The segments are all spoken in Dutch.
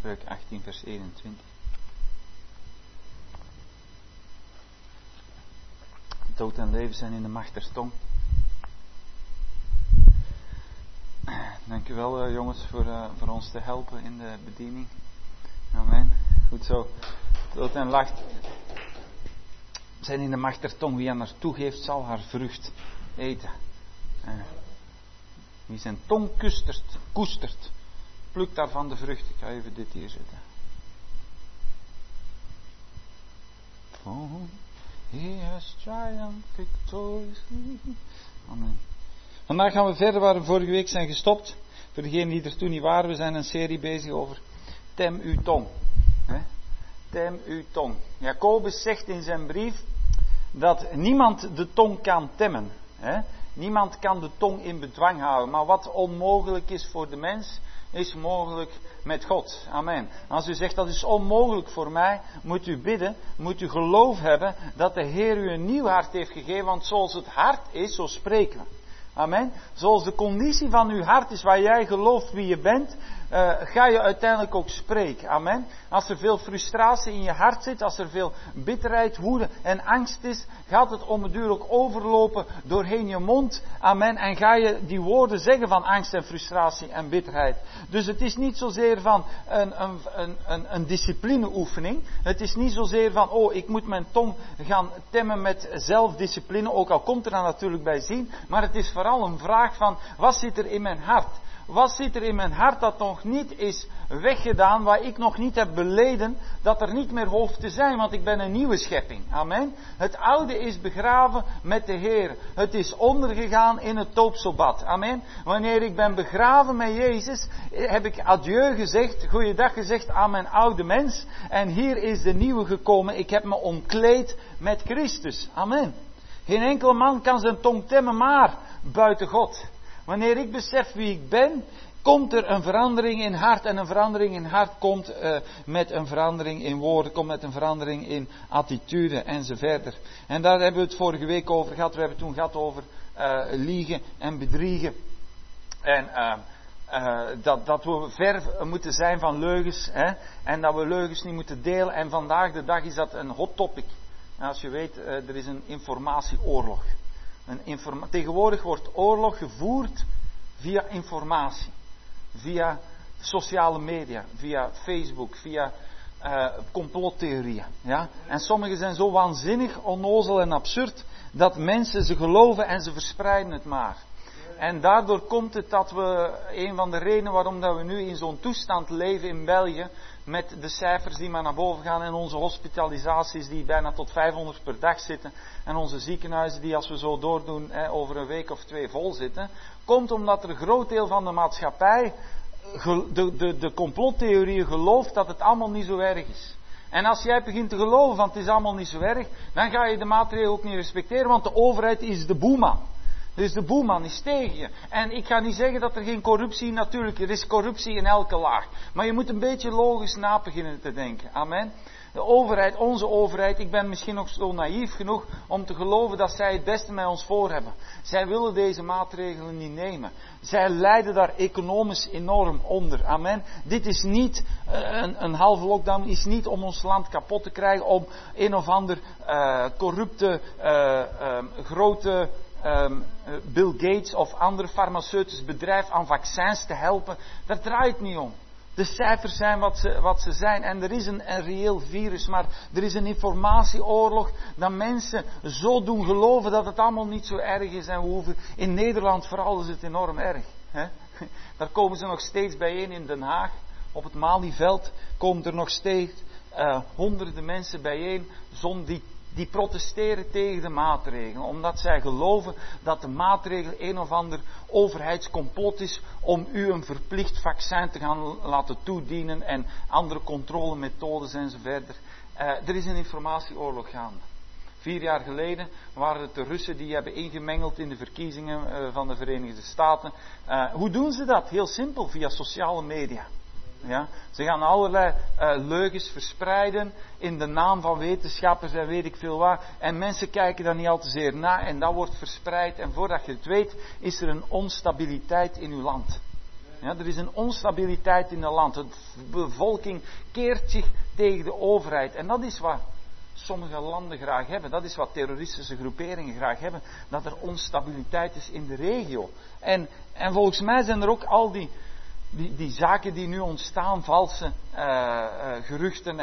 Spreuken 18 vers 21. Dood en leven zijn in de macht der tong. Dank u wel jongens voor ons te helpen in de bediening. Amen. Goed zo. Dood en lacht zijn in de macht der tong. Wie aan haar toegeeft zal haar vrucht eten. Wie zijn tong koestert, plukt daarvan de vrucht. Ik ga even dit hier zetten. He has triumphed victoriously. Amen. Vandaag gaan we verder waar we vorige week zijn gestopt. Voor degenen die er toen niet waren, we zijn een serie bezig over tem uw tong. Tem uw tong. Jacobus zegt in zijn brief dat niemand de tong kan temmen. Niemand kan de tong in bedwang houden. Maar wat onmogelijk is voor de mens, is mogelijk met God. Amen. Als u zegt dat is onmogelijk voor mij, moet u bidden, moet u geloof hebben dat de Heer u een nieuw hart heeft gegeven. Want zoals het hart is, zo spreken we. Amen. Zoals de conditie van uw hart is waar jij gelooft wie je bent, ga je uiteindelijk ook spreken. Amen. Als er veel frustratie in je hart zit, als er veel bitterheid, woede en angst is, gaat het om het duur ook overlopen doorheen je mond. Amen. En ga je die woorden zeggen van angst en frustratie en bitterheid. Dus het is niet zozeer van een disciplineoefening. Het is niet zozeer van, ik moet mijn tong gaan temmen met zelfdiscipline. Ook al komt er dan natuurlijk bij zien. Maar het is vooral een vraag van, wat zit er in mijn hart? Wat zit er in mijn hart dat nog niet is weggedaan, waar ik nog niet heb beleden, dat er niet meer hoeft te zijn, want ik ben een nieuwe schepping. Amen. Het oude is begraven met de Heer. Het is ondergegaan in het doopselbad. Amen. Wanneer ik ben begraven met Jezus, heb ik adieu gezegd, goeiedag gezegd aan mijn oude mens. En hier is de nieuwe gekomen. Ik heb me omkleed met Christus. Amen. Geen enkele man kan zijn tong temmen, maar buiten God. Wanneer ik besef wie ik ben, komt er een verandering in hart. En een verandering in hart komt met een verandering in woorden, komt met een verandering in attitude enzovoort. En daar hebben we het vorige week over gehad. We hebben het toen gehad over liegen en bedriegen. En dat we ver moeten zijn van leugens. En dat we leugens niet moeten delen. En vandaag de dag is dat een hot topic. En als je weet, er is een informatieoorlog. Tegenwoordig wordt oorlog gevoerd via informatie. Via sociale media, via Facebook, via complottheorieën. Ja? En sommige zijn zo waanzinnig, onnozel en absurd, dat mensen ze geloven en ze verspreiden het maar. En daardoor komt het dat we, een van de redenen waarom dat we nu in zo'n toestand leven in België, met de cijfers die maar naar boven gaan en onze hospitalisaties die bijna tot 500 per dag zitten en onze ziekenhuizen die als we zo doordoen over een week of 2 vol zitten, komt omdat er een groot deel van de maatschappij de complottheorieën gelooft dat het allemaal niet zo erg is. En als jij begint te geloven van het is allemaal niet zo erg, dan ga je de maatregelen ook niet respecteren, want de overheid is de boeman. Dus de boeman is tegen je. En ik ga niet zeggen dat er geen corruptie, natuurlijk, er is corruptie in elke laag. Maar je moet een beetje logisch na beginnen te denken. Amen. De overheid, onze overheid, ik ben misschien nog zo naïef genoeg om te geloven dat zij het beste met ons voor hebben. Zij willen deze maatregelen niet nemen. Zij lijden daar economisch enorm onder. Amen. Dit is niet, een halve lockdown is niet om ons land kapot te krijgen, om een of ander corrupte, grote Bill Gates of andere farmaceutisch bedrijf aan vaccins te helpen. Daar draait het niet om. De cijfers zijn wat ze zijn en er is een reëel virus, maar er is een informatieoorlog dat mensen zo doen geloven dat het allemaal niet zo erg is en we hoeven, in Nederland vooral is het enorm erg. Hè? Daar komen ze nog steeds bijeen in Den Haag, op het Malieveld komen er nog steeds honderden mensen bijeen die protesteren tegen de maatregelen. Omdat zij geloven dat de maatregel een of ander overheidscomplot is om u een verplicht vaccin te gaan laten toedienen en andere controlemethodes enzovoort. Er is een informatieoorlog gaande. 4 jaar geleden waren het de Russen die hebben ingemengeld in de verkiezingen van de Verenigde Staten. Hoe doen ze dat? Heel simpel, via sociale media. Ja, ze gaan allerlei leugens verspreiden in de naam van wetenschappers en weet ik veel waar. En mensen kijken daar niet al te zeer naar en dat wordt verspreid. En voordat je het weet is er een onstabiliteit in uw land. Ja, er is een onstabiliteit in het land. De bevolking keert zich tegen de overheid. En dat is wat sommige landen graag hebben. Dat is wat terroristische groeperingen graag hebben. Dat er onstabiliteit is in de regio. En volgens mij zijn er ook al die zaken die nu ontstaan. Valse geruchten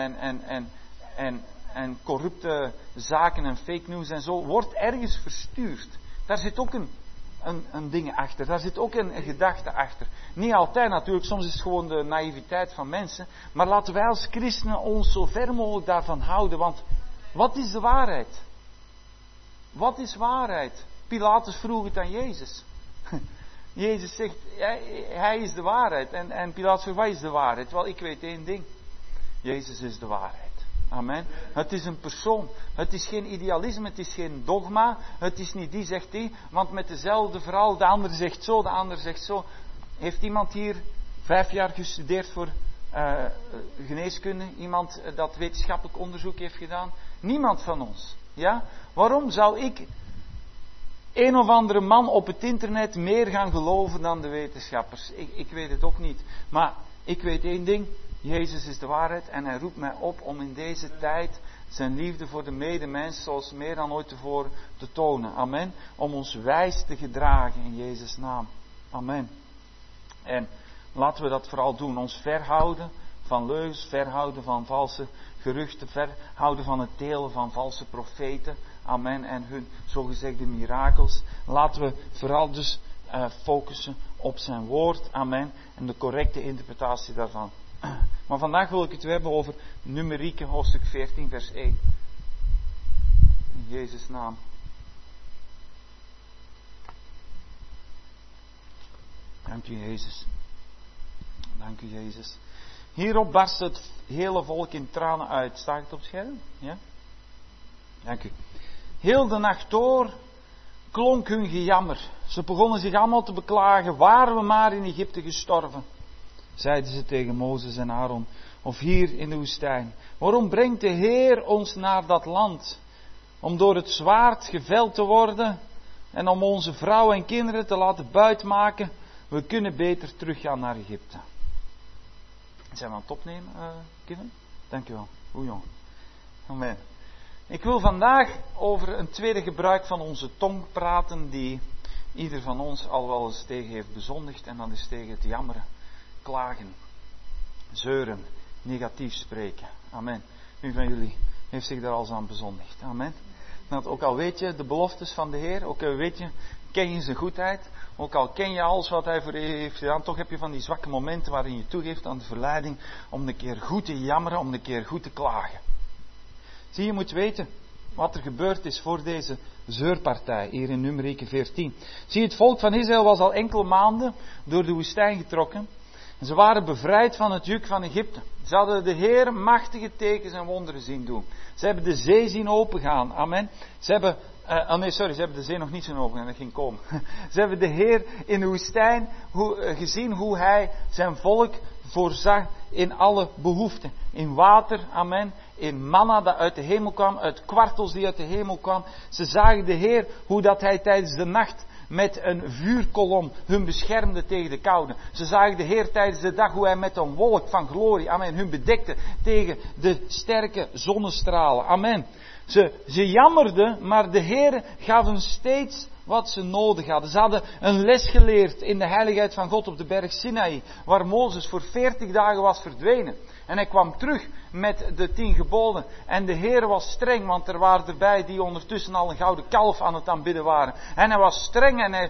en corrupte zaken en fake news en zo. Wordt ergens verstuurd. Daar zit ook een ding achter. Daar zit ook een gedachte achter. Niet altijd natuurlijk, soms is het gewoon de naïviteit van mensen. Maar laten wij als christenen ons zo ver mogelijk daarvan houden. Want wat is de waarheid? Wat is waarheid? Pilatus vroeg het aan Jezus. Jezus zegt, hij is de waarheid. En Pilatus vroeg, wat is de waarheid? Wel, ik weet één ding. Jezus is de waarheid. Amen. Het is een persoon. Het is geen idealisme, het is geen dogma. Het is niet die zegt die, want met dezelfde verhaal, de ander zegt zo, de ander zegt zo. Heeft iemand hier 5 jaar gestudeerd voor geneeskunde? Iemand dat wetenschappelijk onderzoek heeft gedaan? Niemand van ons. Ja? Waarom zou ik een of andere man op het internet meer gaan geloven dan de wetenschappers? Ik weet het ook niet. Maar ik weet één ding. Jezus is de waarheid en hij roept mij op om in deze tijd zijn liefde voor de medemens zoals meer dan ooit tevoren te tonen. Amen. Om ons wijs te gedragen in Jezus' naam. Amen. En laten we dat vooral doen. Ons verhouden van leugens, verhouden van valse geruchten, verhouden van het delen van valse profeten. Amen. En hun zogezegde mirakels. Laten we vooral dus focussen op zijn woord. Amen. En de correcte interpretatie daarvan. Maar vandaag wil ik het hebben over Numerieken, hoofdstuk 14, vers 1. In Jezus' naam. Dank u, Jezus. Dank u, Jezus. Hierop barst het hele volk in tranen uit. Staat het op het scherm? Ja? Dank u. Heel de nacht door klonk hun gejammer. Ze begonnen zich allemaal te beklagen. Waren we maar in Egypte gestorven? Zeiden ze tegen Mozes en Aaron, of hier in de woestijn. Waarom brengt de Heer ons naar dat land? Om door het zwaard geveld te worden en om onze vrouwen en kinderen te laten buitmaken. We kunnen beter teruggaan naar Egypte. Zijn we aan het opnemen, Kevin? Dank u wel. Hoe jong. Amen. Ik wil vandaag over een tweede gebruik van onze tong praten die ieder van ons al wel eens tegen heeft bezondigd. En dat is tegen het jammeren. Klagen, zeuren, negatief spreken. Amen. Wie van jullie heeft zich daar al eens aan bezondigd? Amen. Dat ook al weet je de beloftes van de Heer, ook al ken je zijn goedheid, ook al ken je alles wat hij voor je heeft gedaan, toch heb je van die zwakke momenten waarin je toegeeft aan de verleiding om een keer goed te jammeren, om een keer goed te klagen. Zie, je moet weten wat er gebeurd is voor deze zeurpartij hier in Numerieken 14. Zie, het volk van Israël was al enkele maanden door de woestijn getrokken. En ze waren bevrijd van het juk van Egypte. Ze hadden de Heer machtige tekens en wonderen zien doen. Ze hebben de zee zien opengaan. Amen. Ze hebben de zee nog niet zien opengaan, dat ging komen. Ze hebben de Heer in de woestijn gezien hoe hij zijn volk voorzag in alle behoeften. In water, amen. In manna dat uit de hemel kwam, uit kwartels die uit de hemel kwam. Ze zagen de Heer hoe dat hij tijdens de nacht met een vuurkolom hun beschermde tegen de koude. Ze zagen de Heer tijdens de dag hoe hij met een wolk van glorie, amen, hun bedekte tegen de sterke zonnestralen. Amen. Ze jammerden, maar de Heer gaf hen steeds wat ze nodig hadden. Ze hadden een les geleerd in de heiligheid van God op de berg Sinaï, waar Mozes voor 40 dagen was verdwenen. En hij kwam terug met de 10 geboden. En de Heer was streng, want er waren erbij die ondertussen al een gouden kalf aan het aanbidden waren. En hij was streng en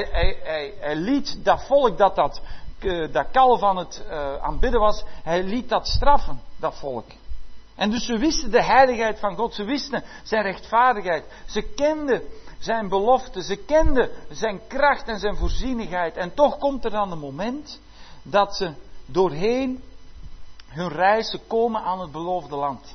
hij liet dat volk dat kalf aan het aanbidden was, hij liet dat straffen, dat volk. En dus ze wisten de heiligheid van God, ze wisten zijn rechtvaardigheid, ze kenden zijn belofte, ze kenden zijn kracht en zijn voorzienigheid. En toch komt er dan een moment dat ze doorheen hun reizen komen aan het beloofde land.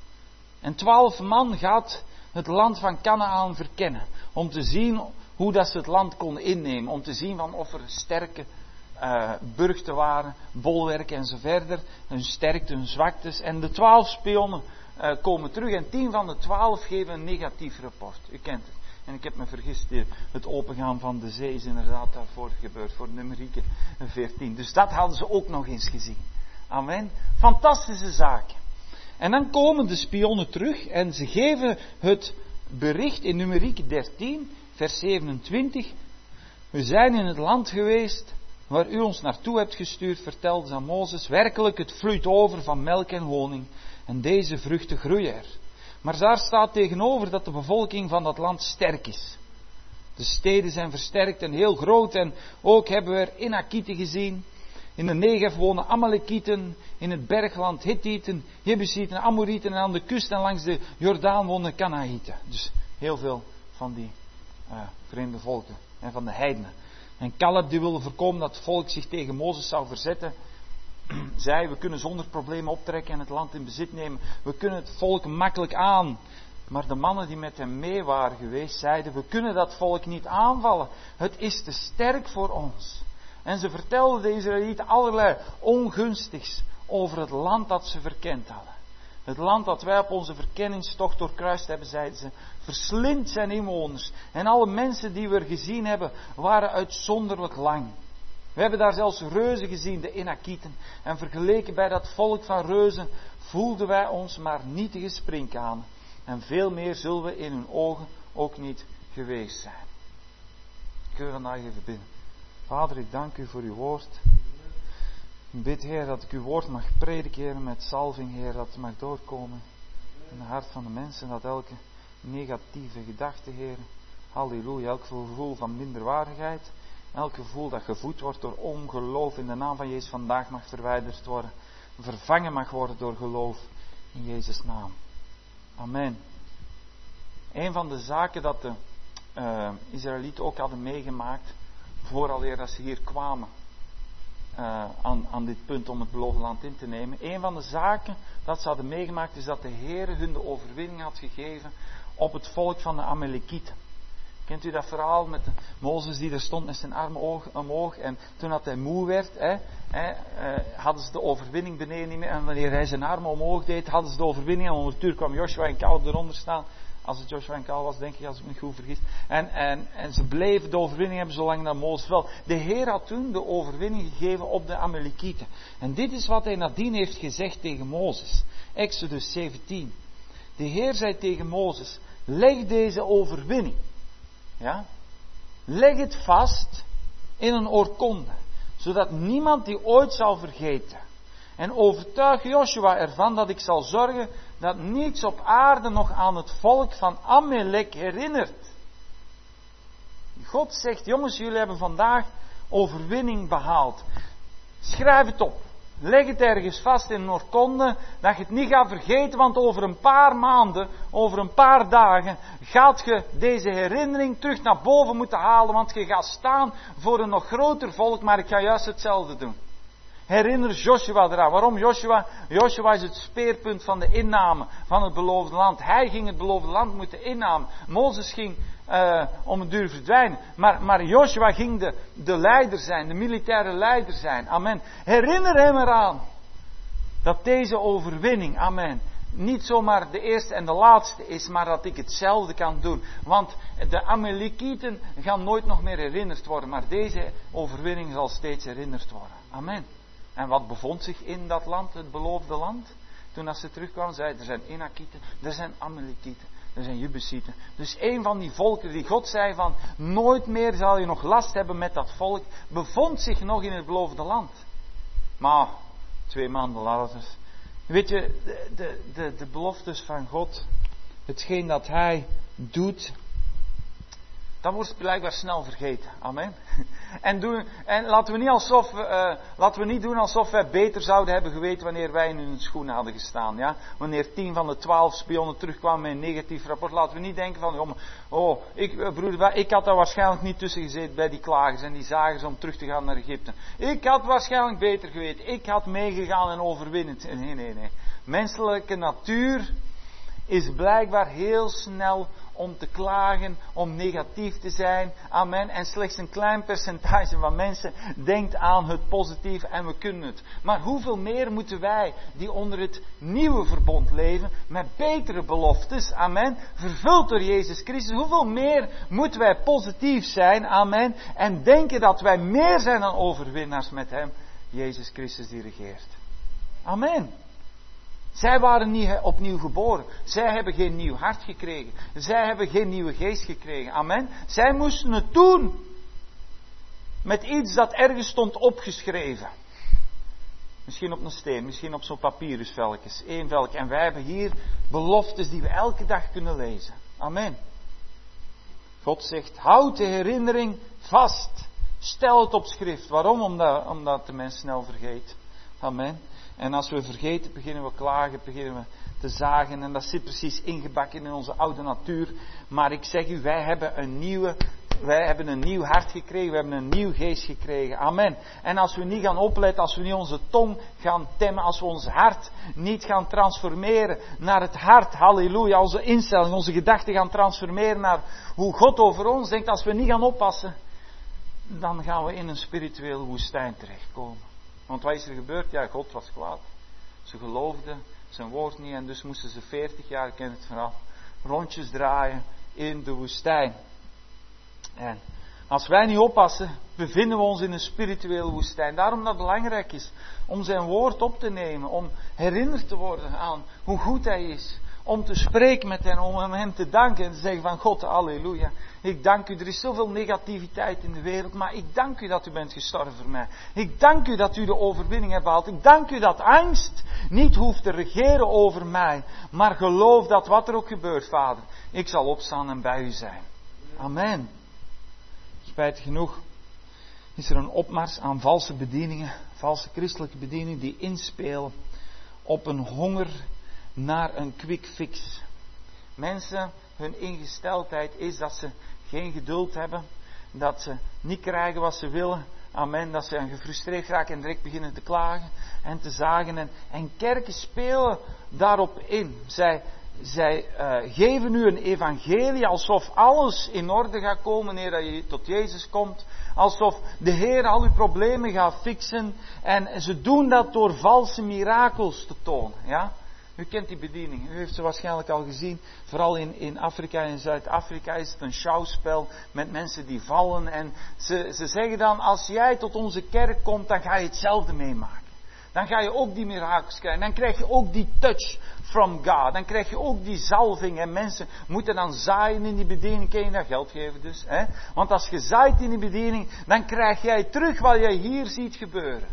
En 12 man gaat het land van Kanaaan verkennen, om te zien hoe dat ze het land konden innemen, om te zien van of er sterke burchten waren, bolwerken en zo verder, hun sterkte, hun zwaktes. En de 12 spionnen komen terug en 10 van de 12 geven een negatief rapport. U kent het. En ik heb me vergist, het opengaan van de zee is inderdaad daarvoor gebeurd, voor Numerieke 14. Dus dat hadden ze ook nog eens gezien. Amen. Fantastische zaken. En dan komen de spionnen terug en ze geven het bericht in Numerieke 13, vers 27. We zijn in het land geweest waar u ons naartoe hebt gestuurd, vertelde ze aan Mozes. Werkelijk, het vloeit over van melk en honing en deze vruchten groeien er. Maar daar staat tegenover dat de bevolking van dat land sterk is. De steden zijn versterkt en heel groot en ook hebben we er Inakieten gezien. In de Negev wonen Amalekieten, in het bergland Hittieten, Jebusieten, Amorieten en aan de kust en langs de Jordaan wonen Kanaïten. Dus heel veel van die vreemde volken en van de heidenen. En Caleb die wilde voorkomen dat het volk zich tegen Mozes zou verzetten, zei: we kunnen zonder problemen optrekken en het land in bezit nemen. We kunnen het volk makkelijk aan. Maar de mannen die met hem mee waren geweest zeiden: we kunnen dat volk niet aanvallen. Het is te sterk voor ons. En ze vertelden de Israëlieten allerlei ongunstigs over het land dat ze verkend hadden. Het land dat wij op onze verkenningstocht doorkruist hebben, zeiden ze, verslindt zijn inwoners. En alle mensen die we er gezien hebben, waren uitzonderlijk lang. We hebben daar zelfs reuzen gezien, de Inakieten. En vergeleken bij dat volk van reuzen, voelden wij ons maar nietige sprinkhanen. En veel meer zullen we in hun ogen ook niet geweest zijn. Kunnen we vandaag even bidden. Vader, ik dank u voor uw woord. Ik bid, Heer, dat ik uw woord mag prediken, Heer, met zalving, Heer, dat het mag doorkomen in het hart van de mensen, dat elke negatieve gedachte, Heer, halleluja, elk gevoel van minderwaardigheid, elk gevoel dat gevoed wordt door ongeloof in de naam van Jezus vandaag mag verwijderd worden, vervangen mag worden door geloof in Jezus' naam. Amen. Een van de zaken dat de Israëlieten ook hadden meegemaakt, vooraleer dat ze hier kwamen, aan dit punt om het beloofde land in te nemen. Een van de zaken dat ze hadden meegemaakt is dat de Heer hun de overwinning had gegeven op het volk van de Amalekieten. Kent u dat verhaal met Mozes die er stond met zijn armen omhoog en toen dat hij moe werd, hadden ze de overwinning beneden niet meer en wanneer hij zijn armen omhoog deed, hadden ze de overwinning en ondertussen kwam Joshua en Caleb eronder staan. Als het Joshua en Caleb was, denk ik, als ik me goed vergis. En ze bleven de overwinning hebben zolang dat Mozes wel. De Heer had toen de overwinning gegeven op de Amalekieten. En dit is wat hij nadien heeft gezegd tegen Mozes. Exodus 17. De Heer zei tegen Mozes: leg deze overwinning. Ja? Leg het vast in een oorkonde. Zodat niemand die ooit zal vergeten. En overtuig Joshua ervan dat ik zal zorgen dat niets op aarde nog aan het volk van Amalek herinnert. God zegt: jongens, jullie hebben vandaag overwinning behaald. Schrijf het op. Leg het ergens vast in een oorkonde, dat je het niet gaat vergeten, want over een paar maanden, over een paar dagen, gaat je deze herinnering terug naar boven moeten halen, want je gaat staan voor een nog groter volk, maar ik ga juist hetzelfde doen. Herinner Joshua eraan. Waarom Joshua? Joshua is het speerpunt van de inname van het beloofde land. Hij ging het beloofde land moeten innemen. Mozes ging om een duur verdwijnen. Maar Joshua ging de leider zijn, de militaire leider zijn. Amen. Herinner hem eraan dat deze overwinning, amen, niet zomaar de eerste en de laatste is, maar dat ik hetzelfde kan doen. Want de Amalekieten gaan nooit nog meer herinnerd worden, maar deze overwinning zal steeds herinnerd worden. Amen. En wat bevond zich in dat land, het beloofde land? Toen als ze terugkwamen, zeiden: er zijn Inakieten, er zijn Amalekieten, er zijn Jebusieten. Dus een van die volken die God zei van: nooit meer zal je nog last hebben met dat volk, bevond zich nog in het beloofde land. Maar 2 maanden later, weet je, de beloftes van God, hetgeen dat Hij doet, dat wordt blijkbaar snel vergeten. Amen. En laten we niet doen alsof wij beter zouden hebben geweten wanneer wij in hun schoenen hadden gestaan. Ja? Wanneer 10 van de 12 spionnen terugkwamen met een negatief rapport. Laten we niet denken van: ik had daar waarschijnlijk niet tussen gezeten bij die klagers en die zagers om terug te gaan naar Egypte. Ik had waarschijnlijk beter geweten. Ik had meegegaan en overwinnend. Nee. Menselijke natuur is blijkbaar heel snel om te klagen, om negatief te zijn. Amen. En slechts een klein percentage van mensen denkt aan het positieve en we kunnen het. Maar hoeveel meer moeten wij die onder het nieuwe verbond leven, met betere beloftes, amen, vervuld door Jezus Christus. Hoeveel meer moeten wij positief zijn, amen, en denken dat wij meer zijn dan overwinnaars met Hem, Jezus Christus die regeert. Amen. Zij waren niet opnieuw geboren. Zij hebben geen nieuw hart gekregen. Zij hebben geen nieuwe geest gekregen. Amen. Zij moesten het doen met iets dat ergens stond opgeschreven. Misschien op een steen, misschien op zo'n papyrusvelkjes. Eén velk. En wij hebben hier beloftes die we elke dag kunnen lezen. Amen. God zegt, houd de herinnering vast. Stel het op schrift. Waarom? Omdat de mens snel vergeet. Amen. En als we vergeten, beginnen we klagen, beginnen we te zagen. En dat zit precies ingebakken in onze oude natuur. Maar ik zeg u, wij hebben een nieuw hart gekregen. We hebben een nieuw geest gekregen. Amen. En als we niet gaan opletten, als we niet onze tong gaan temmen, als we ons hart niet gaan transformeren naar het hart, halleluja, onze instelling, onze gedachten gaan transformeren naar hoe God over ons denkt, als we niet gaan oppassen, dan gaan we in een spirituele woestijn terechtkomen. Want wat is er gebeurd? Ja, God was kwaad. Ze geloofden zijn woord niet en dus moesten ze 40 jaar, ik ken het verhaal, rondjes draaien in de woestijn. En als wij niet oppassen, bevinden we ons in een spirituele woestijn. Daarom dat het belangrijk is om zijn woord op te nemen, om herinnerd te worden aan hoe goed hij is. Om te spreken met hem, om hem te danken en te zeggen van God, halleluja. Ik dank u, er is zoveel negativiteit in de wereld, maar ik dank u dat u bent gestorven voor mij. Ik dank u dat u de overwinning hebt behaald. Ik dank u dat angst niet hoeft te regeren over mij, maar geloof dat wat er ook gebeurt, Vader, ik zal opstaan en bij u zijn. Amen. Spijtig genoeg is er een opmars aan valse bedieningen, valse christelijke bedieningen die inspelen op een honger naar een quick fix. Mensen, hun ingesteldheid is dat ze geen geduld hebben, dat ze niet krijgen wat ze willen. Amen, dat ze gefrustreerd raken en direct beginnen te klagen en te zagen. En kerken spelen daarop in. Zij geven nu een evangelie alsof alles in orde gaat komen wanneer dat je tot Jezus komt. Alsof de Heer al uw problemen gaat fixen. En ze doen dat door valse mirakels te tonen. Ja? U kent die bediening, u heeft ze waarschijnlijk al gezien. Vooral in Afrika en Zuid-Afrika is het een schouwspel met mensen die vallen. En ze zeggen dan, als jij tot onze kerk komt, dan ga je hetzelfde meemaken. Dan ga je ook die mirakels krijgen. Dan krijg je ook die touch from God. Dan krijg je ook die zalving. En mensen moeten dan zaaien in die bediening. Kun je dat geld geven dus? Hè? Want als je zaait in die bediening, dan krijg jij terug wat jij hier ziet gebeuren.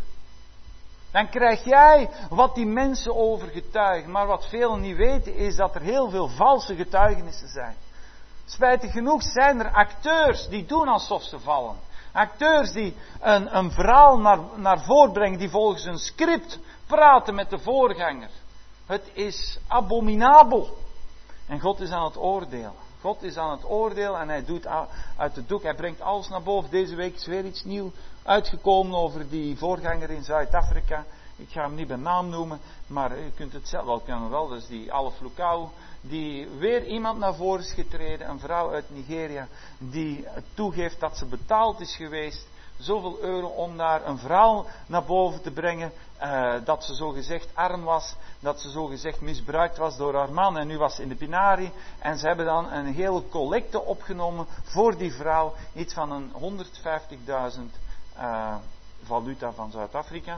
Dan krijg jij wat die mensen over getuigen. Maar wat velen niet weten is dat er heel veel valse getuigenissen zijn. Spijtig genoeg zijn er acteurs die doen alsof ze vallen. Acteurs die een verhaal naar voren brengen, die volgens een script praten met de voorganger. Het is abominabel. En God is aan het oordelen. God is aan het oordelen en hij doet uit het doek. Hij brengt alles naar boven. Deze week is weer iets nieuws uitgekomen over die voorganger in Zuid-Afrika. Ik ga hem niet bij naam noemen, maar u kunt het zelf wel kennen wel. Dat is die Alef Lukau, die weer iemand naar voren is getreden. Een vrouw uit Nigeria die toegeeft dat ze betaald is geweest. Zoveel euro om daar een verhaal naar boven te brengen. Dat ze zogezegd arm was. Dat ze zogezegd misbruikt was door haar man. En nu was ze in de Pinari. En ze hebben dan een hele collecte opgenomen voor die vrouw. Iets van een 150.000 valuta van Zuid-Afrika.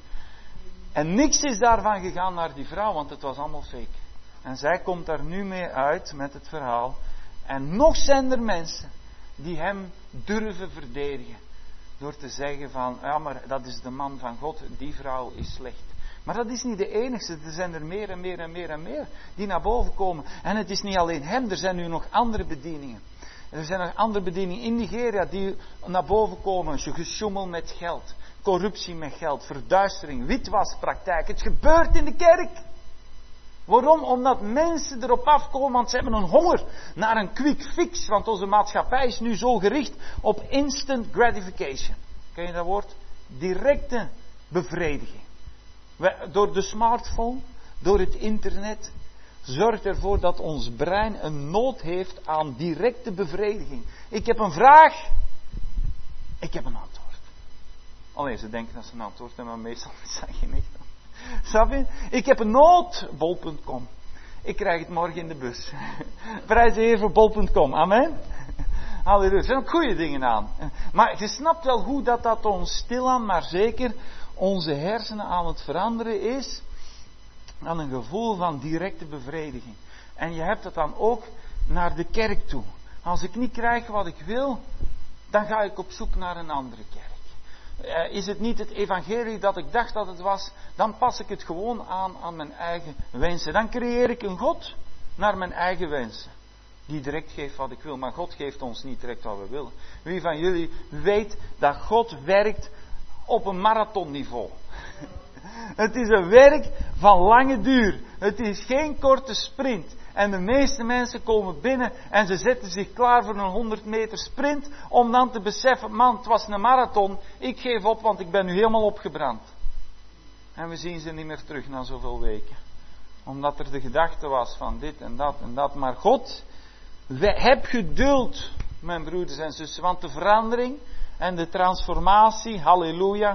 En niks is daarvan gegaan naar die vrouw. Want het was allemaal fake. En zij komt daar nu mee uit met het verhaal. En nog zijn er mensen die hem durven verdedigen. Door te zeggen van, ja maar dat is de man van God, die vrouw is slecht. Maar dat is niet de enigste, er zijn er meer en meer en meer en meer die naar boven komen. En het is niet alleen hem, er zijn nu nog andere bedieningen. Er zijn nog andere bedieningen in Nigeria die naar boven komen. Gesjoemel met geld, corruptie met geld, verduistering, witwaspraktijk. Het gebeurt in de kerk. Waarom? Omdat mensen erop afkomen, want ze hebben een honger naar een quick fix. Want onze maatschappij is nu zo gericht op instant gratification. Ken je dat woord? Directe bevrediging. Door de smartphone, door het internet, zorgt ervoor dat ons brein een nood heeft aan directe bevrediging. Ik heb een vraag, ik heb een antwoord. Alleen ze denken dat ze een antwoord hebben, maar meestal zijn geen echt. Snap je? Ik heb een nood, bol.com. Ik krijg het morgen in de bus. Prijs de Heer voor bol.com, amen. Halleluja, er zijn ook goede dingen aan. Maar je snapt wel hoe dat ons stilaan, maar zeker onze hersenen aan het veranderen is aan een gevoel van directe bevrediging. En je hebt het dan ook naar de kerk toe. Als ik niet krijg wat ik wil, dan ga ik op zoek naar een andere kerk. Is het niet het evangelie dat ik dacht dat het was, dan pas ik het gewoon aan mijn eigen wensen. Dan creëer ik een God naar mijn eigen wensen. Die direct geeft wat ik wil, maar God geeft ons niet direct wat we willen. Wie van jullie weet dat God werkt op een marathonniveau? Het is een werk van lange duur. Het is geen korte sprint. En de meeste mensen komen binnen en ze zetten zich klaar voor een 100 meter sprint. Om dan te beseffen, man, het was een marathon. Ik geef op, want ik ben nu helemaal opgebrand. En we zien ze niet meer terug na zoveel weken. Omdat er de gedachte was van dit en dat en dat. Maar God, heb geduld, mijn broeders en zussen. Want de verandering en de transformatie, halleluja,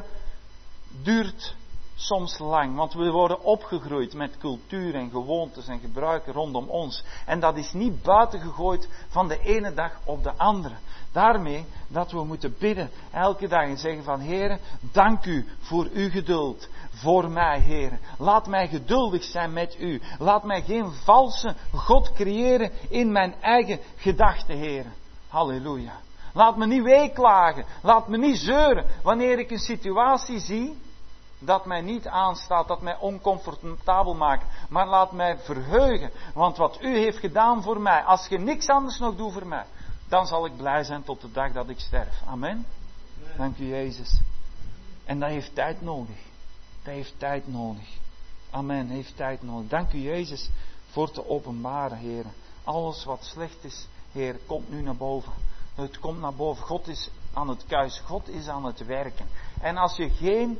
duurt soms lang, want we worden opgegroeid met cultuur en gewoontes en gebruiken rondom ons. En dat is niet buiten gegooid van de ene dag op de andere. Daarmee dat we moeten bidden elke dag en zeggen van Heere, dank u voor uw geduld voor mij, Heere. Laat mij geduldig zijn met u. Laat mij geen valse God creëren in mijn eigen gedachten, Heere. Halleluja. Laat me niet weeklagen. Laat me niet zeuren wanneer ik een situatie zie dat mij niet aanstaat, dat mij oncomfortabel maakt. Maar laat mij verheugen. Want wat u heeft gedaan voor mij, als je niks anders nog doet voor mij, dan zal ik blij zijn tot de dag dat ik sterf. Amen. Dank u Jezus. En dat heeft tijd nodig. Dat heeft tijd nodig. Amen, heeft tijd nodig. Dank u Jezus voor te openbaren, Heer. Alles wat slecht is, Heer, komt nu naar boven. Het komt naar boven. God is aan het kuisen. God is aan het werken. En als je geen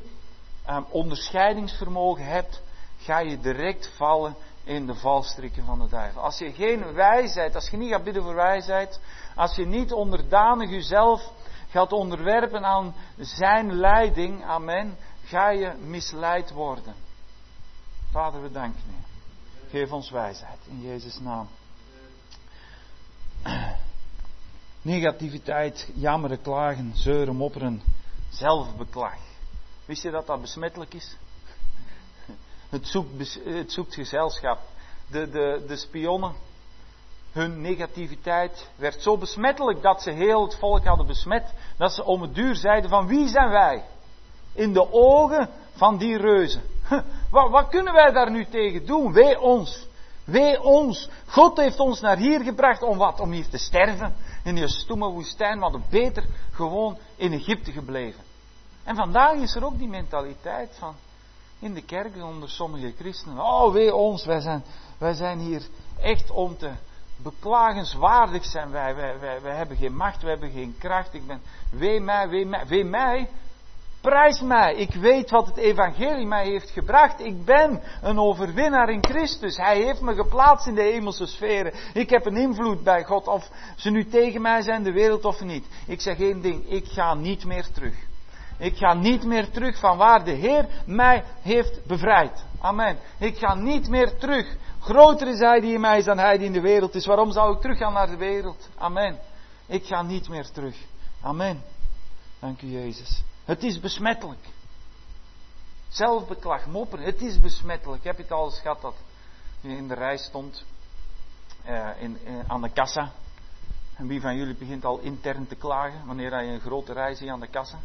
onderscheidingsvermogen hebt, ga je direct vallen in de valstrikken van de duivel. Als je geen wijsheid, als je niet gaat bidden voor wijsheid, als je niet onderdanig jezelf gaat onderwerpen aan zijn leiding, amen, ga je misleid worden. Vader, we danken u. Geef ons wijsheid in Jezus' naam. Negativiteit, jammeren, klagen, zeuren, mopperen, zelfbeklag. Wist je dat dat besmettelijk is? Het zoekt gezelschap. De spionnen, hun negativiteit werd zo besmettelijk dat ze heel het volk hadden besmet. Dat ze om het duur zeiden van wie zijn wij? In de ogen van die reuzen. Wat kunnen wij daar nu tegen doen? Wee ons. Wee ons. God heeft ons naar hier gebracht om wat? Om hier te sterven. In die stomme woestijn. We hadden beter gewoon in Egypte gebleven. En vandaag is er ook die mentaliteit van in de kerk onder sommige christenen. Oh, wee ons, wij zijn hier echt om te beklagenswaardig zijn wij. Wij hebben geen macht, wij hebben geen kracht. Wee mij. Prijs mij. Ik weet wat het evangelie mij heeft gebracht. Ik ben een overwinnaar in Christus. Hij heeft me geplaatst in de hemelse sferen. Ik heb een invloed bij God. Of ze nu tegen mij zijn, de wereld of niet. Ik zeg één ding. Ik ga niet meer terug. Ik ga niet meer terug van waar de Heer mij heeft bevrijd. Amen. Ik ga niet meer terug. Groter is Hij die in mij is dan Hij die in de wereld is. Waarom zou ik teruggaan naar de wereld? Amen. Ik ga niet meer terug. Amen. Dank u Jezus. Het is besmettelijk. Zelfbeklag, mopperen. Het is besmettelijk. Heb je het al eens gehad dat je in de rij stond aan de kassa? En wie van jullie begint al intern te klagen wanneer je een grote rij ziet aan de kassa?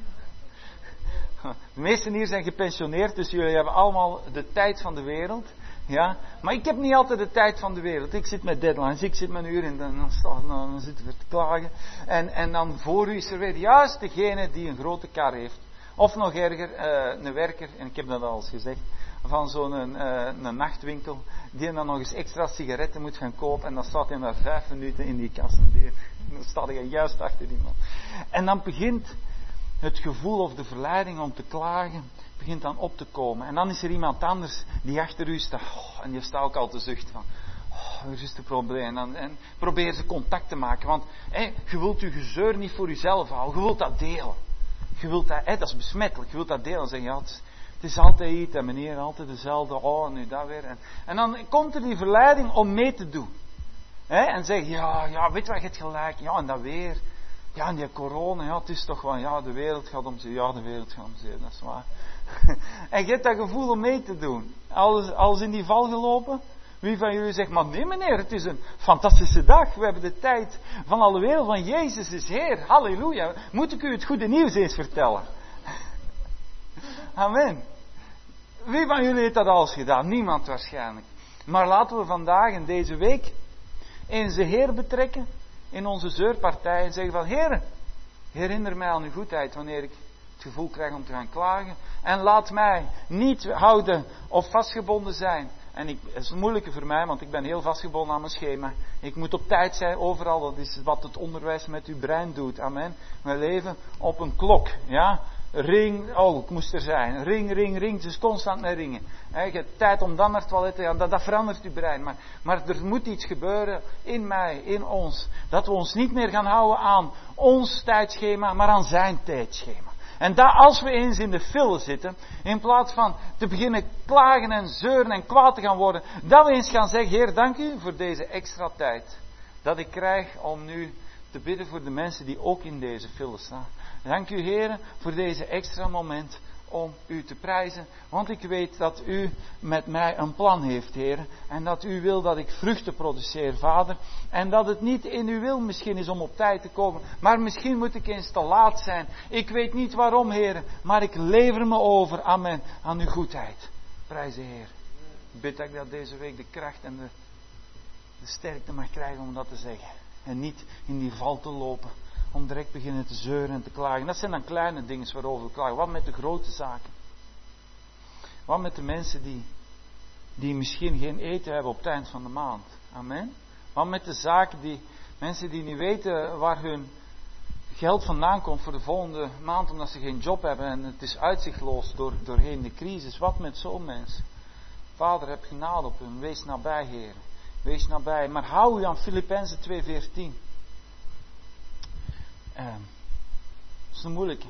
De meesten hier zijn gepensioneerd, dus jullie hebben allemaal de tijd van de wereld. Ja? Maar ik heb niet altijd de tijd van de wereld. Ik zit met deadlines, ik zit met een uur en dan zitten we te klagen. En dan voor u is er weer juist degene die een grote kar heeft. Of nog erger, een werker, en ik heb dat al eens gezegd, van zo'n een nachtwinkel, die dan nog eens extra sigaretten moet gaan kopen. En dan staat hij maar 5 minuten in die kast. Dan staat hij juist achter die man. En dan begint het gevoel of de verleiding om te klagen begint dan op te komen. En dan is er iemand anders die achter u staat. Oh, en die staat ook al te zuchten van. er is het probleem. En probeer ze contact te maken. Want je wilt je gezeur niet voor jezelf houden. Je wilt dat delen. Je wilt dat, dat is besmettelijk. Je wilt dat delen. En zeggen, ja, het is altijd iets. En meneer, altijd dezelfde. Oh, nu dat weer. En dan komt er die verleiding om mee te doen. En zeg ja, weet je wat, je hebt gelijk. Ja, en dat weer. Ja, en die corona, ja, het is toch wel, ja, de wereld gaat om zeer. Ja, de wereld gaat om zeer, dat is waar. En je hebt dat gevoel om mee te doen. Alles in die val gelopen. Wie van jullie zegt, maar nee meneer, het is een fantastische dag. We hebben de tijd van alle wereld, van Jezus is Heer. Halleluja. Moet ik u het goede nieuws eens vertellen? Amen. Wie van jullie heeft dat alles gedaan? Niemand waarschijnlijk. Maar laten we vandaag en deze week eens de Heer betrekken in onze zeurpartij en zeggen van, Heer, herinner mij aan uw goedheid wanneer ik het gevoel krijg om te gaan klagen. En laat mij niet houden of vastgebonden zijn. En het is moeilijker voor mij, want ik ben heel vastgebonden aan mijn schema. Ik moet op tijd zijn, overal. Dat is wat het onderwijs met uw brein doet. Amen. We leven op een klok. Ja. Ring, ik moest er zijn. Ring. Het is constant met ringen. Je hebt tijd om dan naar het toilet te gaan. Dat verandert uw brein. Maar er moet iets gebeuren in mij, in ons. Dat we ons niet meer gaan houden aan ons tijdschema, maar aan zijn tijdschema. En dat als we eens in de file zitten, in plaats van te beginnen klagen en zeuren en kwaad te gaan worden, dat we eens gaan zeggen, Heer, dank u voor deze extra tijd. Dat ik krijg om nu te bidden voor de mensen die ook in deze file staan. Dank u, Heer, voor deze extra moment om u te prijzen. Want ik weet dat u met mij een plan heeft, Heer. En dat u wil dat ik vruchten produceer, Vader. En dat het niet in uw wil misschien is om op tijd te komen. Maar misschien moet ik eens te laat zijn. Ik weet niet waarom, Heer. Maar ik lever me over, amen, aan uw goedheid. Prijs de Heer. Ik bid dat ik dat deze week de kracht en de sterkte mag krijgen om dat te zeggen. En niet in die val te lopen. Om direct beginnen te zeuren en te klagen. Dat zijn dan kleine dingen waarover we klagen. Wat met de grote zaken? Wat met de mensen die misschien geen eten hebben op het eind van de maand? Amen. Wat met de zaken mensen die niet weten waar hun geld vandaan komt voor de volgende maand omdat ze geen job hebben en het is uitzichtloos doorheen de crisis. Wat met zo'n mensen? Vader, heb genade op hen. Wees nabij, Heer. Wees nabij. Maar hou u aan Filippenzen 2:14. Dat is een moeilijke.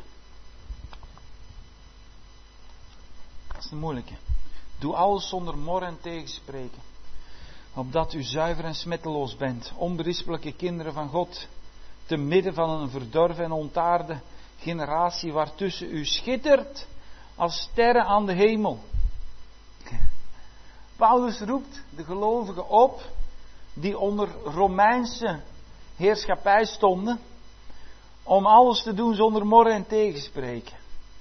Doe alles zonder mor en tegenspreken. Opdat u zuiver en smetteloos bent. Onberispelijke kinderen van God. Te midden van een verdorven en ontaarde generatie. Waartussen u schittert als sterren aan de hemel. Paulus roept de gelovigen op. Die onder Romeinse heerschappij stonden. Om alles te doen zonder morren en tegenspreken.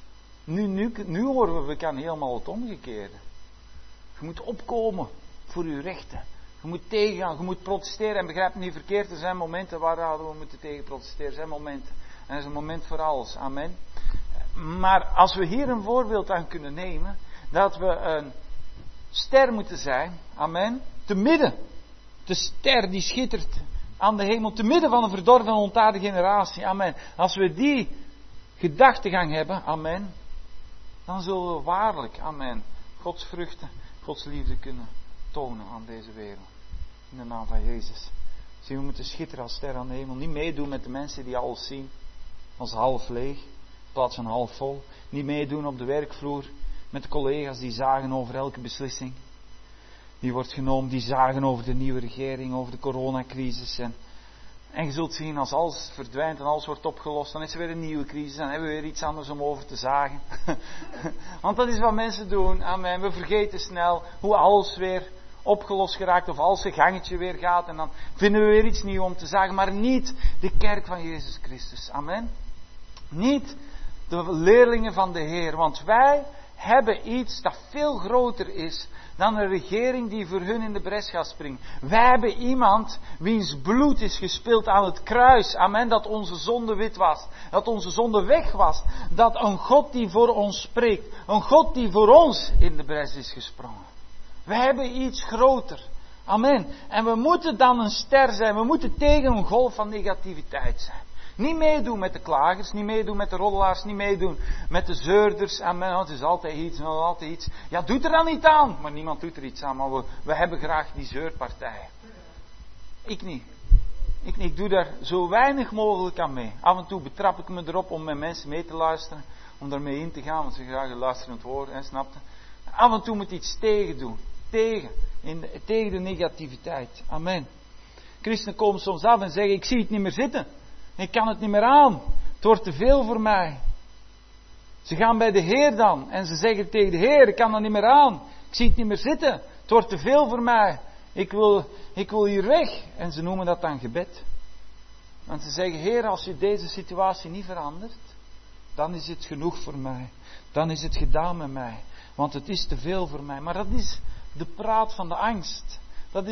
Nu horen we kan helemaal het omgekeerde. Je moet opkomen voor uw rechten. Je moet tegengaan, je moet protesteren. En begrijp me niet verkeerd, er zijn momenten waar we moeten tegen protesteren. Er zijn momenten. En er is een moment voor alles. Amen. Maar als we hier een voorbeeld aan kunnen nemen. Dat we een ster moeten zijn. Amen. Te midden. De ster die schittert aan de hemel, te midden van een verdorven en ontaarde generatie. Amen. Als we die gedachtegang hebben, amen, dan zullen we waarlijk, amen, Gods vruchten, Gods liefde kunnen tonen aan deze wereld. In de naam van Jezus. Zie, we moeten schitteren als ster aan de hemel. Niet meedoen met de mensen die alles zien als half leeg, in plaats van half vol. Niet meedoen op de werkvloer met de collega's die zagen over elke beslissing. Die wordt genomen, die zagen over de nieuwe regering, over de coronacrisis. En je zult zien, als alles verdwijnt en alles wordt opgelost, dan is er weer een nieuwe crisis. Dan hebben we weer iets anders om over te zagen. Want dat is wat mensen doen. Amen. We vergeten snel hoe alles weer opgelost geraakt. Of als het gangetje weer gaat. En dan vinden we weer iets nieuws om te zagen. Maar niet de kerk van Jezus Christus. Amen. Niet de leerlingen van de Heer. Want wij hebben iets dat veel groter is dan een regering die voor hun in de bres gaat springen. Wij hebben iemand wiens bloed is gespild aan het kruis. Amen. Dat onze zonde wit was. Dat onze zonde weg was. Dat een God die voor ons spreekt. Een God die voor ons in de bres is gesprongen. Wij hebben iets groter. Amen. En we moeten dan een ster zijn. We moeten tegen een golf van negativiteit zijn. Niet meedoen met de klagers, niet meedoen met de roddelaars, niet meedoen met de zeurders. Amen, het is altijd iets. Ja, doet er dan niet aan. Maar niemand doet er iets aan, maar we hebben graag die zeurpartijen. Ik niet. Ik doe daar zo weinig mogelijk aan mee. Af en toe betrap ik me erop om met mensen mee te luisteren. Om daarmee in te gaan, want ze graag een luisterend woord, snapte? Af en toe moet iets tegen doen. Tegen de negativiteit. Amen. Christenen komen soms af en zeggen, ik zie het niet meer zitten. Ik kan het niet meer aan. Het wordt te veel voor mij. Ze gaan bij de Heer dan. En ze zeggen tegen de Heer, ik kan dat niet meer aan. Ik zie het niet meer zitten. Het wordt te veel voor mij. Ik wil hier weg. En ze noemen dat dan gebed. Want ze zeggen, Heer, als je deze situatie niet verandert, dan is het genoeg voor mij. Dan is het gedaan met mij. Want het is te veel voor mij. Maar dat is de praat van de angst.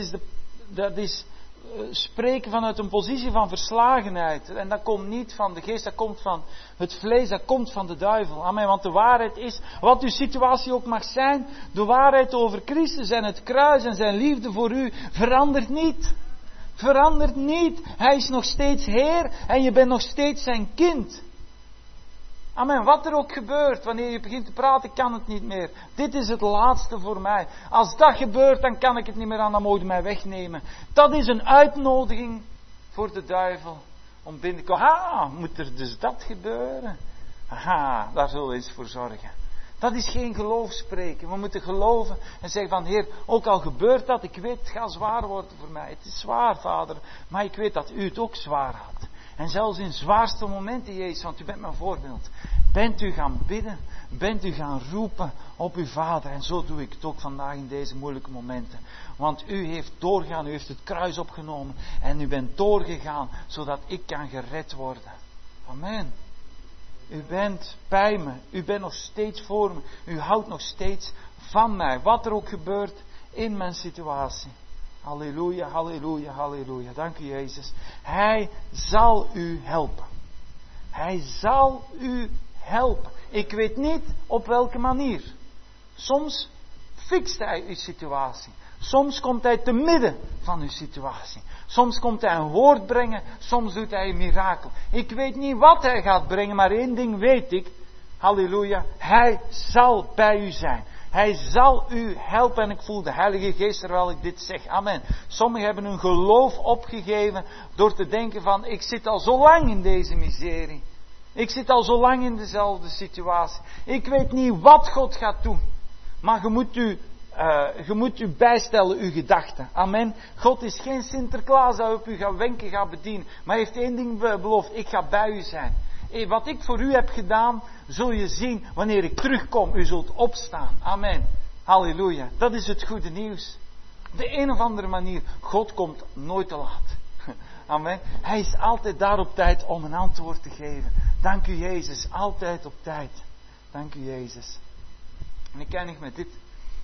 Dat is spreken vanuit een positie van verslagenheid. En dat komt niet van de geest, dat komt van het vlees, dat komt van de duivel. Amen. Want de waarheid is, wat uw situatie ook mag zijn, de waarheid over Christus en het kruis en zijn liefde voor u verandert niet. Verandert niet. Hij is nog steeds Heer en je bent nog steeds zijn kind. Amen. Wat er ook gebeurt, wanneer je begint te praten, kan het niet meer. Dit is het laatste voor mij. Als dat gebeurt, dan kan ik het niet meer aan, dan mogen mij wegnemen. Dat is een uitnodiging voor de duivel om binnen te komen. Moet er dus dat gebeuren? Daar zullen we eens voor zorgen. Dat is geen geloof spreken. We moeten geloven en zeggen van, Heer, ook al gebeurt dat, ik weet, het gaat zwaar worden voor mij. Het is zwaar, Vader, maar ik weet dat u het ook zwaar had. En zelfs in zwaarste momenten, Jezus, want u bent mijn voorbeeld. Bent u gaan bidden, bent u gaan roepen op uw Vader. En zo doe ik het ook vandaag in deze moeilijke momenten. Want u heeft doorgegaan, u heeft het kruis opgenomen. En u bent doorgegaan, zodat ik kan gered worden. Amen. U bent bij me, u bent nog steeds voor me. U houdt nog steeds van mij, wat er ook gebeurt in mijn situatie. Halleluja, halleluja, halleluja. Dank u, Jezus. Hij zal u helpen. Hij zal u helpen. Ik weet niet op welke manier. Soms fixt hij uw situatie. Soms komt hij te midden van uw situatie. Soms komt hij een woord brengen. Soms doet hij een mirakel. Ik weet niet wat hij gaat brengen, maar één ding weet ik. Halleluja. Hij zal bij u zijn. Hij zal u helpen en ik voel de Heilige Geest terwijl ik dit zeg. Amen. Sommigen hebben hun geloof opgegeven door te denken van, ik zit al zo lang in deze miserie. Ik zit al zo lang in dezelfde situatie. Ik weet niet wat God gaat doen. Maar je moet u bijstellen, uw gedachten. Amen. God is geen Sinterklaas dat op u gaat wenken, gaat bedienen. Maar hij heeft één ding beloofd. Ik ga bij u zijn. Wat ik voor u heb gedaan, zul je zien wanneer ik terugkom. U zult opstaan. Amen. Halleluja. Dat is het goede nieuws. Op de een of andere manier. God komt nooit te laat. Amen. Hij is altijd daar op tijd om een antwoord te geven. Dank u Jezus. Altijd op tijd. Dank u Jezus. En ik eindig met dit.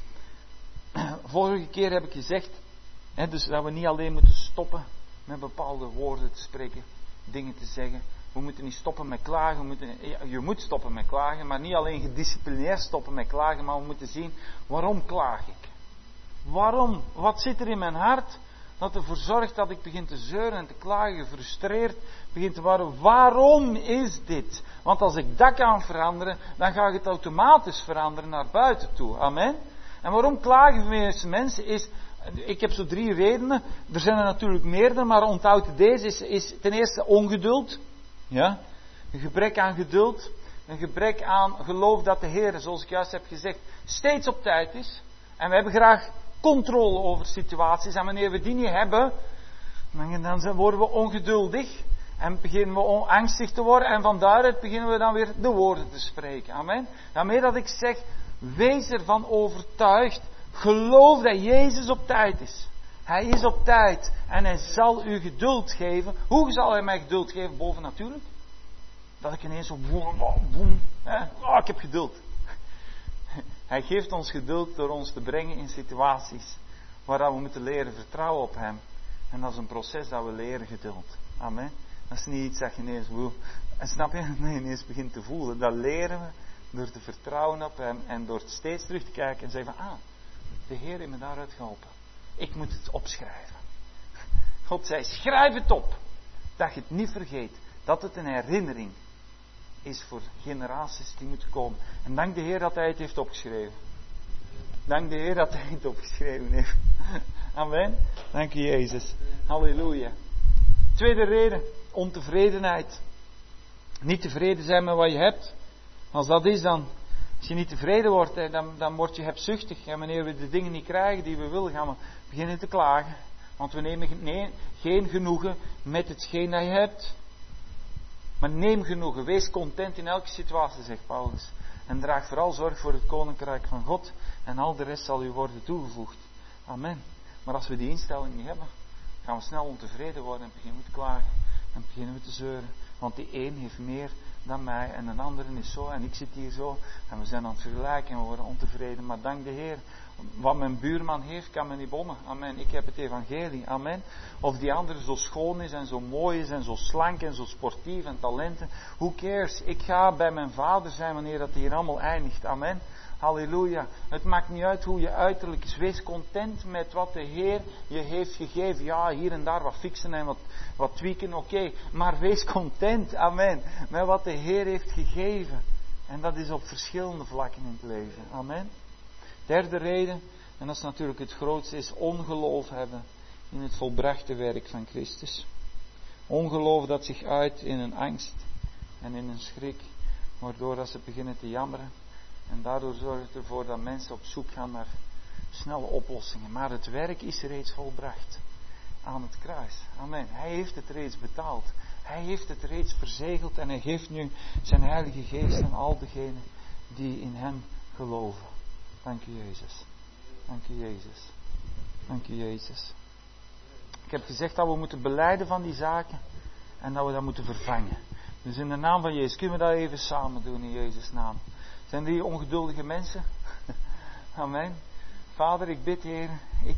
Vorige keer heb ik gezegd. Dus dat we niet alleen moeten stoppen met bepaalde woorden te spreken. Dingen te zeggen. We moeten niet stoppen met klagen. Je moet stoppen met klagen. Maar niet alleen gedisciplineerd stoppen met klagen. Maar we moeten zien, waarom klaag ik? Waarom? Wat zit er in mijn hart dat ervoor zorgt dat ik begin te zeuren en te klagen, gefrustreerd begin te worden? Waarom is dit? Want als ik dat kan veranderen, dan ga ik het automatisch veranderen naar buiten toe. Amen? En waarom klagen de meeste mensen is... Ik heb zo 3 redenen. Er zijn er natuurlijk meerdere, maar onthoud deze is ten eerste ongeduld. Ja? Een gebrek aan geduld. Een gebrek aan geloof dat de Heer, zoals ik juist heb gezegd, steeds op tijd is. En we hebben graag controle over situaties. En wanneer we die niet hebben, dan worden we ongeduldig. En beginnen we angstig te worden. En van daaruit beginnen we dan weer de woorden te spreken. Amen. Daarmee dat ik zeg, wees ervan overtuigd. Geloof dat Jezus op tijd is. Hij is op tijd. En hij zal u geduld geven. Hoe zal hij mij geduld geven? Bovennatuurlijk. Dat ik ineens zo boem. Ik heb geduld. Hij geeft ons geduld door ons te brengen in situaties waar we moeten leren vertrouwen op hem. En dat is een proces dat we leren geduld. Amen. Dat is niet iets dat je ineens snap je? Nee, ineens begint te voelen. Dat leren we door te vertrouwen op hem en door steeds terug te kijken en zeggen van, de Heer heeft me daaruit geholpen. Ik moet het opschrijven. God zei, schrijf het op. Dat je het niet vergeet. Dat het een herinnering is voor generaties die moeten komen. En dank de Heer dat hij het heeft opgeschreven. Dank de Heer dat hij het opgeschreven heeft. Amen. Dank u Jezus. Halleluja. Tweede reden, ontevredenheid. Niet tevreden zijn met wat je hebt. Als dat is dan, als je niet tevreden wordt, dan word je hebzuchtig. En wanneer we de dingen niet krijgen die we willen, gaan we beginnen te klagen. Want we nemen geen genoegen met hetgeen dat je hebt. Maar neem genoegen, wees content in elke situatie, zegt Paulus. En draag vooral zorg voor het koninkrijk van God. En al de rest zal u worden toegevoegd. Amen. Maar als we die instelling niet hebben, gaan we snel ontevreden worden en beginnen we te klagen. En beginnen we te zeuren. Want die een heeft meer dan mij en een andere is zo en ik zit hier zo. En we zijn aan het vergelijken en we worden ontevreden. Maar dank de Heer. Wat mijn buurman heeft, kan me niet bommen. Amen. Ik heb het evangelie. Amen. Of die andere zo schoon is en zo mooi is en zo slank en zo sportief en talenten. Who cares? Ik ga bij mijn vader zijn wanneer dat hier allemaal eindigt. Amen. Halleluja. Het maakt niet uit hoe je uiterlijk is. Wees content met wat de Heer je heeft gegeven. Ja, hier en daar wat fixen en wat tweaken, oké. Maar wees content, amen, met wat de Heer heeft gegeven. En dat is op verschillende vlakken in het leven. Amen. Derde reden, en dat is natuurlijk het grootste, is ongeloof hebben in het volbrachte werk van Christus. Ongeloof dat zich uit in een angst en in een schrik, waardoor dat ze beginnen te jammeren. En daardoor zorgt het ervoor dat mensen op zoek gaan naar snelle oplossingen. Maar het werk is reeds volbracht aan het kruis. Amen. Hij heeft het reeds betaald. Hij heeft het reeds verzegeld en hij geeft nu zijn Heilige Geest aan al degenen die in hem geloven. Dank u Jezus. Dank u Jezus. Dank u Jezus. Ik heb gezegd dat we moeten belijden van die zaken en dat we dat moeten vervangen. Dus in de naam van Jezus, kunnen we dat even samen doen in Jezus' naam. Zijn er hier ongeduldige mensen? Amen. Vader, ik bid, Heer, ik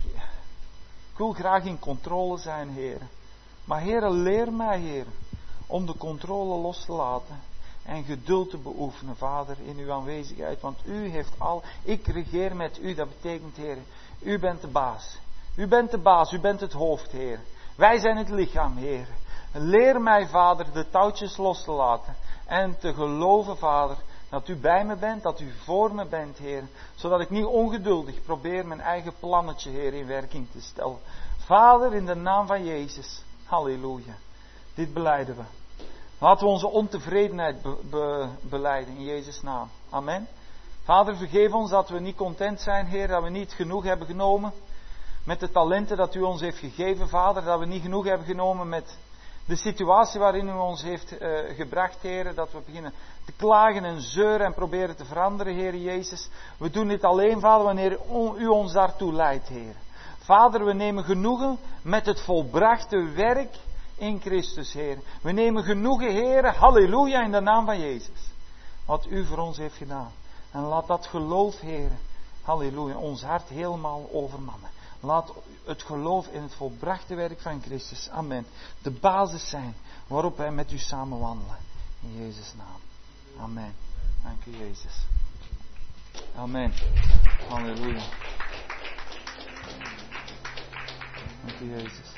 wil graag in controle zijn, Heer. Maar Heer, leer mij, Heer, om de controle los te laten en geduld te beoefenen, Vader, in uw aanwezigheid. Want u heeft al, ik regeer met u, dat betekent, Heer, u bent de baas. U bent de baas, u bent het hoofd, Heer. Wij zijn het lichaam, Heer. Leer mij, Vader, de touwtjes los te laten en te geloven, Vader, dat u bij me bent, dat u voor me bent, Heer. Zodat ik niet ongeduldig probeer mijn eigen plannetje, Heer, in werking te stellen. Vader, in de naam van Jezus. Halleluja. Dit belijden we. Laten we onze ontevredenheid belijden in Jezus' naam. Amen. Vader, vergeef ons dat we niet content zijn, Heer. Dat we niet genoeg hebben genomen met de talenten dat u ons heeft gegeven, Vader. Dat we niet genoeg hebben genomen met de situatie waarin u ons heeft gebracht, Heer. Dat we beginnen te klagen en zeuren en proberen te veranderen, Heer Jezus. We doen dit alleen, Vader, wanneer u ons daartoe leidt, Heer. Vader, we nemen genoegen met het volbrachte werk in Christus, Heer. We nemen genoegen, Heer, halleluja, in de naam van Jezus. Wat u voor ons heeft gedaan. En laat dat geloof, Heer, halleluja, ons hart helemaal overmannen. Laat het geloof in het volbrachte werk van Christus, amen, de basis zijn waarop wij met u samen wandelen. In Jezus' naam. Amen. Dank u, Jezus. Amen. Halleluja. Dank u, Jezus.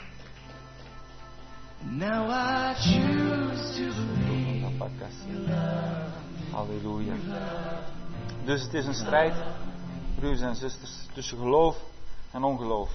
Now I choose to believe. Halleluja. Dus het is een strijd, broers en zusters, tussen geloof en ongeloof.